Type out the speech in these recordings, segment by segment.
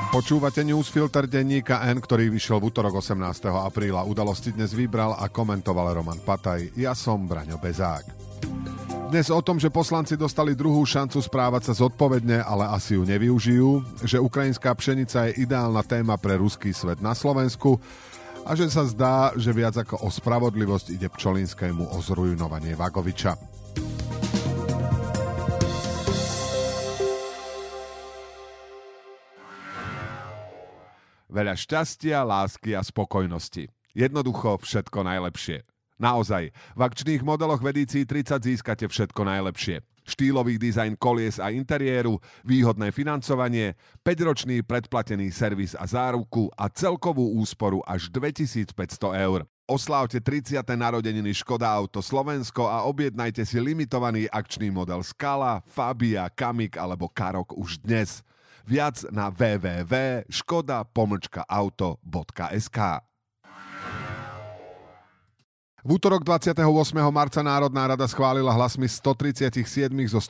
Počúvate newsfilter denníka N, ktorý vyšiel v utorok 18. apríla. Udalosti dnes vybral a komentoval Roman Pataj. Ja som Braňo Bezák. Dnes o tom, že poslanci dostali druhú šancu správať sa zodpovedne, ale asi ju nevyužijú, že ukrajinská pšenica je ideálna téma pre ruský svet na Slovensku a že sa zdá, že viac ako o spravodlivosť ide Pčolinskému o zrujnovanie Vagoviča. Veľa šťastia, lásky a spokojnosti. Jednoducho všetko najlepšie. Naozaj, v akčných modeloch v edícii 30 získate všetko najlepšie. Štýlový dizajn kolies a interiéru, výhodné financovanie, 5-ročný predplatený servis a záruku a celkovú úsporu až 2500 eur. Oslávte 30. narodeniny Škoda Auto Slovensko a objednajte si limitovaný akčný model Scala, Fabia, Kamik alebo Karok už dnes. Viac na www.škoda-auto.sk. V útorok 28. marca Národná rada schválila hlasmi 137 zo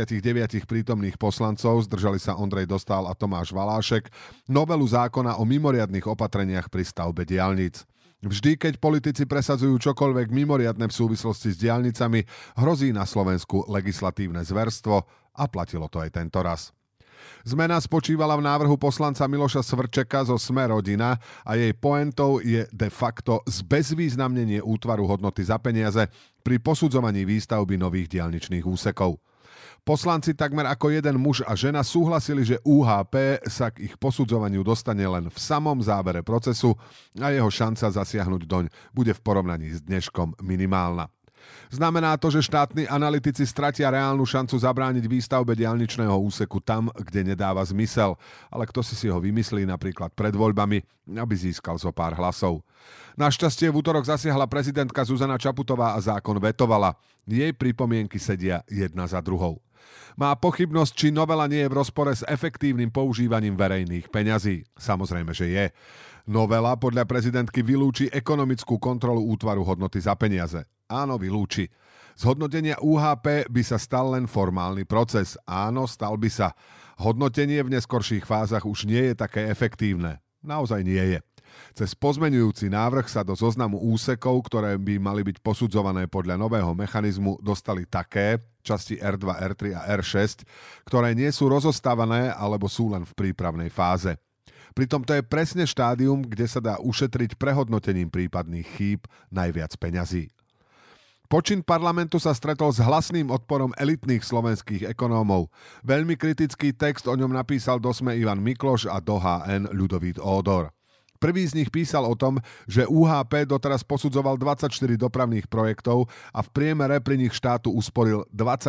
139 prítomných poslancov, zdržali sa Ondrej Dostál a Tomáš Valášek, novelu zákona o mimoriadnych opatreniach pri stavbe diaľnic. Vždy, keď politici presadzujú čokoľvek mimoriadne v súvislosti s diaľnicami, hrozí na Slovensku legislatívne zverstvo a platilo to aj tento raz. Zmena spočívala v návrhu poslanca Miloša Svrčeka zo Sme rodina a jej pointou je de facto zbezvýznamnenie útvaru hodnoty za peniaze pri posudzovaní výstavby nových diaľničných úsekov. Poslanci takmer ako jeden muž a žena súhlasili, že UHP sa k ich posudzovaniu dostane len v samom závere procesu a jeho šanca zasiahnuť doň bude v porovnaní s dneškom minimálna. Znamená to, že štátni analytici stratia reálnu šancu zabrániť výstavbe diaľničného úseku tam, kde nedáva zmysel, ale kto si ho vymyslí napríklad pred voľbami, aby získal zo pár hlasov. Našťastie v útorok zasiahla prezidentka Zuzana Čaputová a zákon vetovala. Jej pripomienky sedia jedna za druhou. Má pochybnosť, či novela nie je v rozpore s efektívnym používaním verejných peňazí. Samozrejme, že je. Novela podľa prezidentky vylúči ekonomickú kontrolu útvaru hodnoty za peniaze. Áno, vylúči. Z hodnotenia UHP by sa stal len formálny proces. Áno, stal by sa. Hodnotenie v neskorších fázach už nie je také efektívne. Naozaj nie je. Cez pozmeňujúci návrh sa do zoznamu úsekov, ktoré by mali byť posudzované podľa nového mechanizmu, dostali také časti R2, R3 a R6, ktoré nie sú rozostávané alebo sú len v prípravnej fáze. Pritom to je presne štádium, kde sa dá ušetriť prehodnotením prípadných chýb najviac peňazí. Počin parlamentu sa stretol s hlasným odporom elitných slovenských ekonómov. Veľmi kritický text o ňom napísal do SME Ivan Mikloš a do HN Ľudovít Ódor. Prvý z nich písal o tom, že UHP doteraz posudzoval 24 dopravných projektov a v priemere pri nich štátu usporil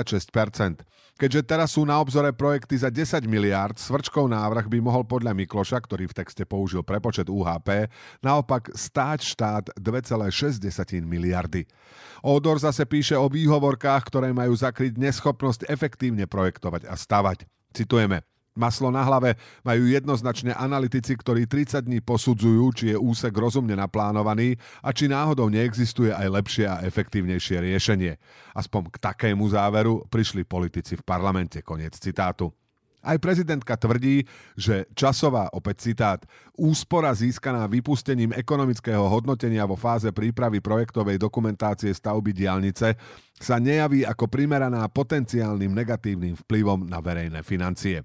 26%. Keďže teraz sú na obzore projekty za 10 miliárd, Svrčkov návrh by mohol podľa Mikloša, ktorý v texte použil prepočet UHP, naopak stáť štát 2,6 miliardy. Ódor zase píše o výhovorkách, ktoré majú zakryť neschopnosť efektívne projektovať a stavať. Citujeme. Maslo na hlave majú jednoznačne analytici, ktorí 30 dní posudzujú, či je úsek rozumne naplánovaný a či náhodou neexistuje aj lepšie a efektívnejšie riešenie. Aspoň k takému záveru prišli politici v parlamente. Koniec citátu. Aj prezidentka tvrdí, že časová, opäť citát, úspora získaná vypustením ekonomického hodnotenia vo fáze prípravy projektovej dokumentácie stavby diaľnice sa nejaví ako primeraná potenciálnym negatívnym vplyvom na verejné financie.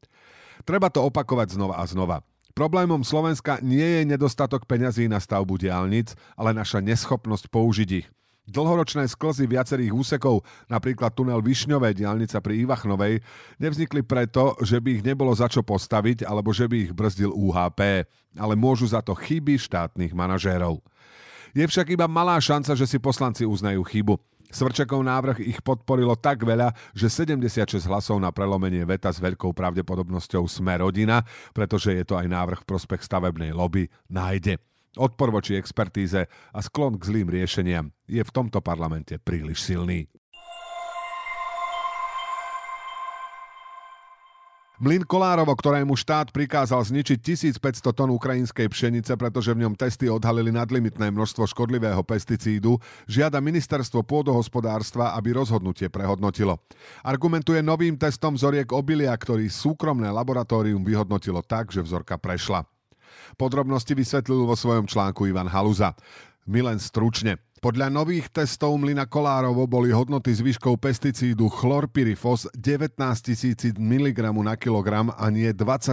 Treba to opakovať znova a znova. Problémom Slovenska nie je nedostatok peňazí na stavbu diaľnic, ale naša neschopnosť použiť ich. Dlhoročné sklzy viacerých úsekov, napríklad tunel Višňové, diaľnica pri Ivachnovej, nevznikli preto, že by ich nebolo za čo postaviť alebo že by ich brzdil UHP, ale môžu za to chyby štátnych manažérov. Je však iba malá šanca, že si poslanci uznajú chybu. Svrčekov návrh ich podporilo tak veľa, že 76 hlasov na prelomenie veta s veľkou pravdepodobnosťou Sme rodina, pretože je to aj návrh v prospech stavebnej lobby, nájde. Odpor voči expertíze a sklon k zlým riešeniam je v tomto parlamente príliš silný. Mlyn Kolárovo, ktorému štát prikázal zničiť 1500 tón ukrajinskej pšenice, pretože v ňom testy odhalili nadlimitné množstvo škodlivého pesticídu, žiada ministerstvo pôdohospodárstva, aby rozhodnutie prehodnotilo. Argumentuje novým testom vzoriek obilia, ktorý súkromné laboratórium vyhodnotilo tak, že vzorka prešla. Podrobnosti vysvetlil vo svojom článku Ivan Haluza. My len stručne. Podľa nových testov Mlyna Kolárovo boli hodnoty zvyškov pesticídu chlorpyrifos 19 000 mg na kilogram a nie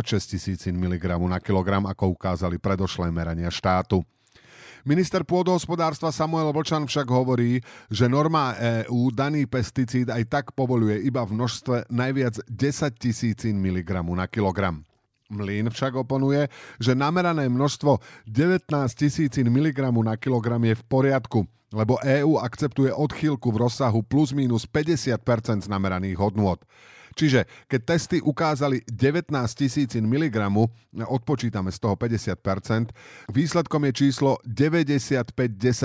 26 000 mg na kilogram, ako ukázali predošlé merania štátu. Minister pôdohospodárstva Samuel Vlčan však hovorí, že norma EÚ daný pesticíd aj tak povoľuje iba v množstve najviac 10 000 mg na kilogram. Mlyn však oponuje, že namerané množstvo 19 000 mg na kilogram je v poriadku, lebo EÚ akceptuje odchýlku v rozsahu plus minus 50% z nameraných hodnôt. Čiže keď testy ukázali 19 000 mg, odpočítame z toho 50%, výsledkom je číslo 95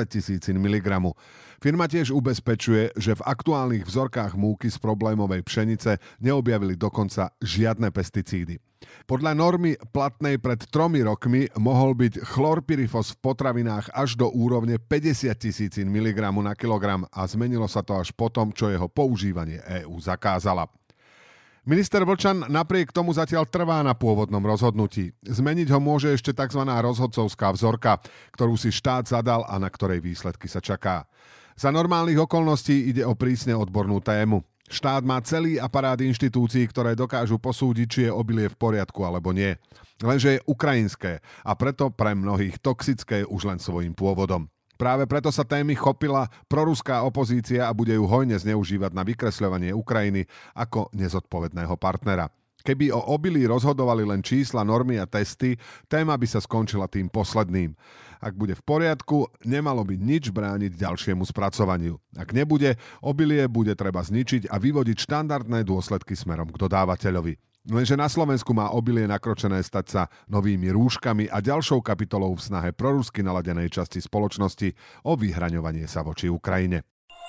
10 000 mg. Firma tiež ubezpečuje, že v aktuálnych vzorkách múky z problémovej pšenice neobjavili dokonca žiadne pesticídy. Podľa normy platnej pred 3 rokmi mohol byť chlorpyrifos v potravinách až do úrovne 50 000 mg na kilogram a zmenilo sa to až potom, čo jeho používanie EÚ zakázala. Minister Vlčan napriek tomu zatiaľ trvá na pôvodnom rozhodnutí. Zmeniť ho môže ešte tzv. Rozhodcovská vzorka, ktorú si štát zadal a na ktorej výsledky sa čaká. Za normálnych okolností ide o prísne odbornú tému. Štát má celý aparát inštitúcií, ktoré dokážu posúdiť, či je obilie v poriadku alebo nie. Lenže je ukrajinské a preto pre mnohých toxické už len svojím pôvodom. Práve preto sa témy chopila proruská opozícia a bude ju hojne zneužívať na vykresľovanie Ukrajiny ako nezodpovedného partnera. Keby o obilí rozhodovali len čísla, normy a testy, téma by sa skončila tým posledným. Ak bude v poriadku, nemalo by nič brániť ďalšiemu spracovaniu. Ak nebude, obilie bude treba zničiť a vyvodiť štandardné dôsledky smerom k dodávateľovi. Lenže na Slovensku má obilie nakročené stať sa novými rúškami a ďalšou kapitolou v snahe prorusky naladenej časti spoločnosti o vyhraňovanie sa voči Ukrajine.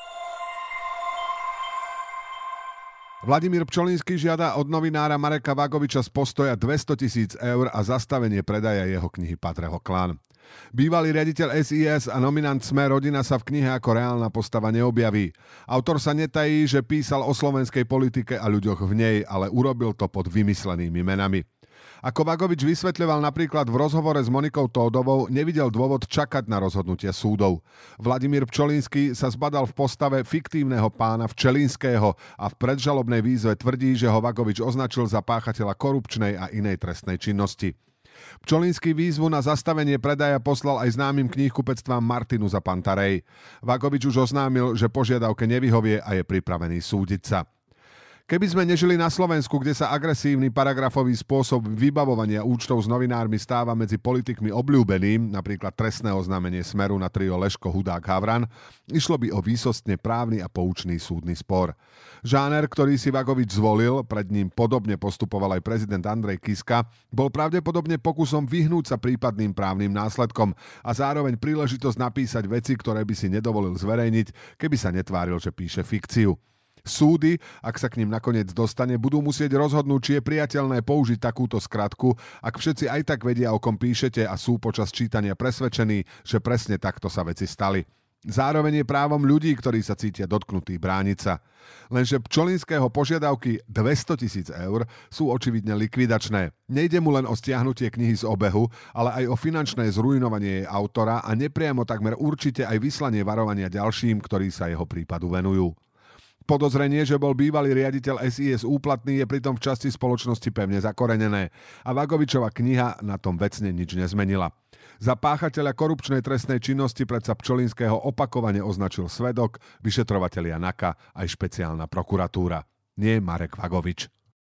Vladimír Pčolinský žiada od novinára Mareka Vagoviča z Postoja 200 000 eur a zastavenie predaja jeho knihy Patreho klán. Bývalý riaditeľ SIS a nominant Sme rodina sa v knihe ako reálna postava neobjaví. Autor sa netají, že písal o slovenskej politike a ľuďoch v nej, ale urobil to pod vymyslenými menami. Ako Vagovič vysvetľoval napríklad v rozhovore s Monikou Tódovou, nevidel dôvod čakať na rozhodnutia súdov. Vladimír Pčolinský sa zbadal v postave fiktívneho pána Včelinského a v predžalobnej výzve tvrdí, že ho Vagovič označil za páchateľa korupčnej a inej trestnej činnosti. Pčolinský výzvu na zastavenie predaja poslal aj známym knihkupectvám Martinu za Pantarej. Vagovič už oznámil, že požiadavke nevyhovie a je pripravený súdiť sa. Keby sme nežili na Slovensku, kde sa agresívny paragrafový spôsob vybavovania účtov s novinármi stáva medzi politikmi obľúbeným, napríklad trestné oznámenie Smeru na trio Leško, Hudák, Havran, išlo by o výsostne právny a poučný súdny spor. Žáner, ktorý si Vagovič zvolil, pred ním podobne postupoval aj prezident Andrej Kiska, bol pravdepodobne pokusom vyhnúť sa prípadným právnym následkom a zároveň príležitosť napísať veci, ktoré by si nedovolil zverejniť, keby sa netváril, že píše fikciu. Súdy, ak sa k ním nakoniec dostane, budú musieť rozhodnúť, či je priateľné použiť takúto skratku, ak všetci aj tak vedia, o kom píšete a sú počas čítania presvedčení, že presne takto sa veci stali. Zároveň je právom ľudí, ktorí sa cítia dotknutí, brániť sa. Lenže Pčolinského požiadavky 200 000 eur sú očividne likvidačné. Nejde mu len o stiahnutie knihy z obehu, ale aj o finančné zrujnovanie jej autora a nepriamo takmer určite aj vyslanie varovania ďalším, ktorí sa jeho prípadu venujú. Podozrenie, že bol bývalý riaditeľ SIS úplatný, je pritom v časti spoločnosti pevne zakorenené a Vagovičova kniha na tom vecne nič nezmenila. Za páchateľa korupčnej trestnej činnosti predsa Pčolinského opakovane označil svedok, vyšetrovatelia NAKA aj špeciálna prokuratúra. Nie Marek Vagovič.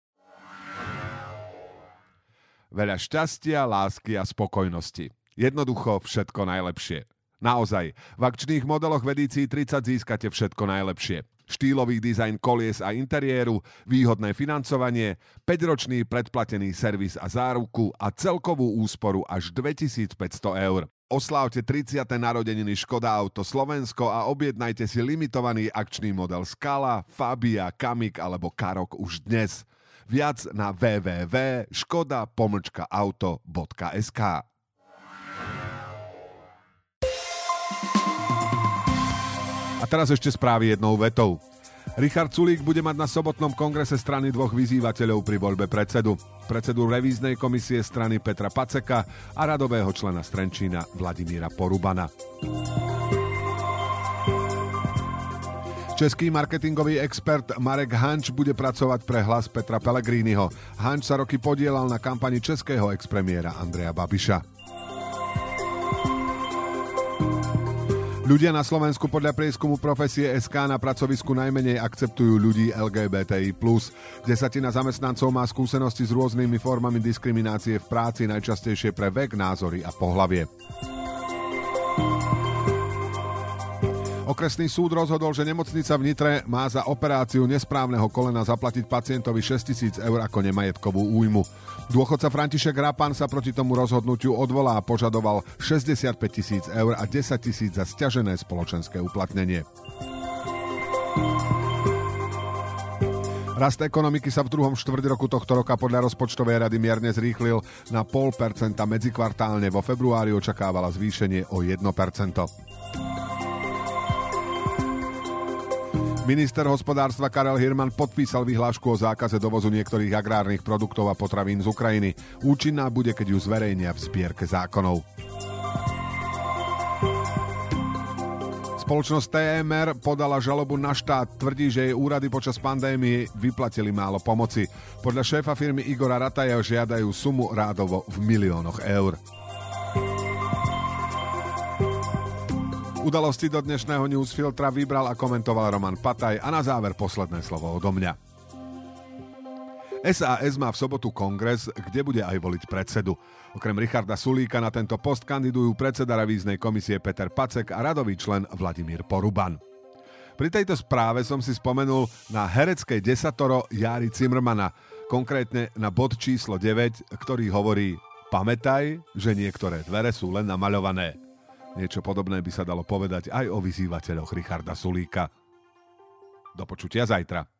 Veľa šťastia, lásky a spokojnosti. Jednoducho všetko najlepšie. Naozaj, v akčných modeloch v edícii 30 získate všetko najlepšie. Štýlový dizajn kolies a interiéru, výhodné financovanie, 5-ročný predplatený servis a záruku a celkovú úsporu až 2500 eur. Oslávte 30. narodeniny Škoda Auto Slovensko a objednajte si limitovaný akčný model Scala, Fabia, Kamik alebo Karok už dnes. Viac na www.škoda-auto.sk. A teraz ešte správy jednou vetou. Richard Sulík bude mať na sobotnom kongrese strany dvoch vyzývateľov pri voľbe predsedu revíznej komisie strany Petra Paceka a radového člena z Trenčína Vladimíra Porubana. Český marketingový expert Marek Hanč bude pracovať pre Hlas Petra Pellegriniho. Hanč sa roky podielal na kampani českého expremiéra Andreja Babiša. Ľudia na Slovensku podľa prieskumu Profesie SK na pracovisku najmenej akceptujú ľudí LGBTI+. Desatina zamestnancov má skúsenosti s rôznymi formami diskriminácie v práci, najčastejšie pre vek, názory a pohlavie. Okresný súd rozhodol, že nemocnica v Nitre má za operáciu nesprávneho kolena zaplatiť pacientovi 6 000 eur ako nemajetkovú újmu. Dôchodca František Rapan sa proti tomu rozhodnutiu odvolá a požadoval 65 000 eur a 10 000 za sťažené spoločenské uplatnenie. Rast ekonomiky sa v druhom štvrťroku tohto roka podľa rozpočtovej rady mierne zrýchlil na 0,5% medzikvartálne. Vo februári očakávala zvýšenie o 1%. Minister hospodárstva Karel Hirman podpísal vyhlášku o zákaze dovozu niektorých agrárnych produktov a potravín z Ukrajiny. Účinná bude, keď ju zverejnia v zbierke zákonov. Spoločnosť TMR podala žalobu na štát. Tvrdí, že jej úrady počas pandémie vyplatili málo pomoci. Podľa šéfa firmy Igora Rataja žiadajú sumu rádovo v miliónoch eur. Udalosti do dnešného newsfiltra vybral a komentoval Roman Pataj a na záver posledné slovo odo mňa. SAS má v sobotu kongres, kde bude aj voliť predsedu. Okrem Richarda Sulíka na tento post kandidujú predseda revíznej komisie Peter Pacek a radový člen Vladimír Poruban. Pri tejto správe som si spomenul na herecké desatoro Járy Cimrmana, konkrétne na bod číslo 9, ktorý hovorí: pamätaj, že niektoré dvere sú len namaľované. Niečo podobné by sa dalo povedať aj o vyzývateľoch Richarda Sulíka. Do počutia zajtra.